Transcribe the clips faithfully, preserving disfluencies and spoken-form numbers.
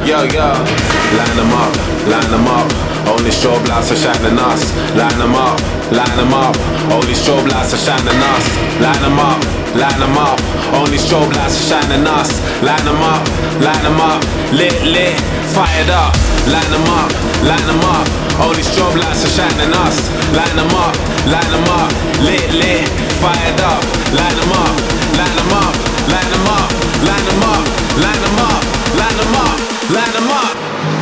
Yo, yo, line them up, line them up. Only strobe lights are shining us. Line them up, line them up. Only strobe lights are shining us. Line them up, line them up. Only strobe lights are shining us. Line them up, line them up. Lit, lit, fired up. Line them up, line them up. Only strobe lights are shining us. Line them up, line them up. Lit, lit, fired up. Line them up, line them up, line them up, line them up, line them up, line them up, line them up.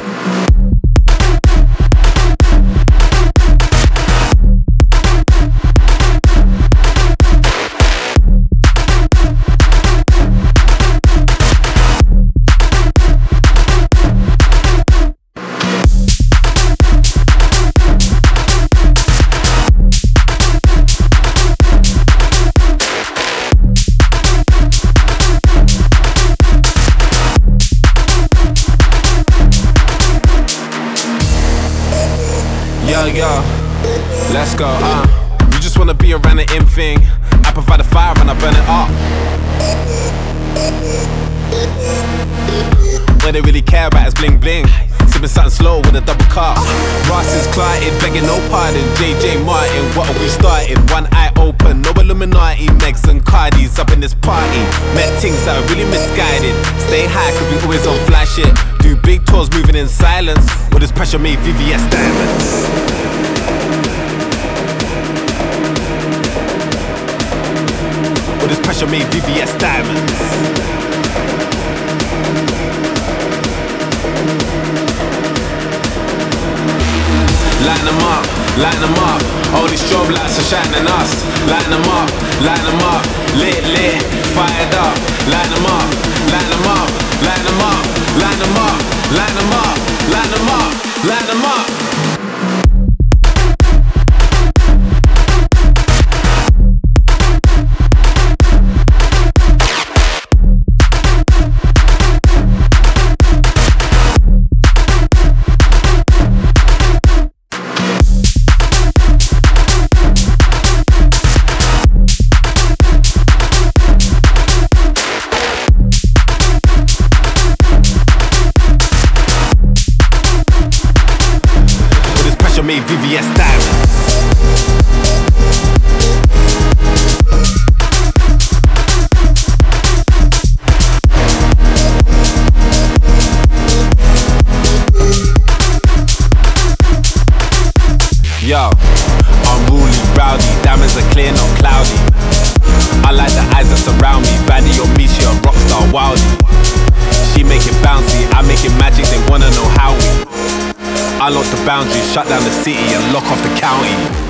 Yo, yo, let's go, uh You just wanna be around the in thing. I provide the fire and I burn it up. What they really care about is bling bling. Sipping something slow with a double cup. Ross is clotted, begging no pardon. J J Martin, what are we starting? One eye open, no Illuminati. Megs and Cardis up in this party. Met things that are really misguided. Stay high cause we always on fly shit. Do big tours moving in silence. With this pressure made V V S diamonds. With this pressure made V V S diamonds. Line them up, line them up. All these strobe lights are shining us. Line them up, line them up. Lit, lit, fired up. Line them up, line them up, line them up, line them up, line them up, line them up, line them up. Made V V S diamonds. Yo, unruly, rowdy, diamonds are clear, not cloudy. I like the eyes that surround me. Baddie on me, she a rockstar wildie. She make it bouncy, I make it magic, they wanna know how we. I lock the boundaries, shut down the city and lock off the county.